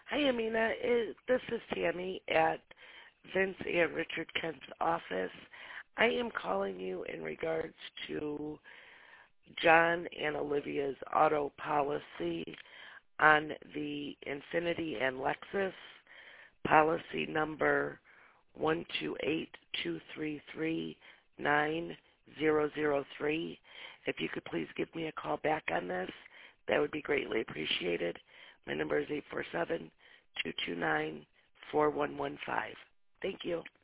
Hi, Amina. This is Tammy at Vince and Richard Kent's office. I am calling you in regards to John and Olivia's auto policy on the Infinity and Lexus, policy number 128233903. If you could please give me a call back on this, that would be greatly appreciated. My number is 847-229-4115. Thank you.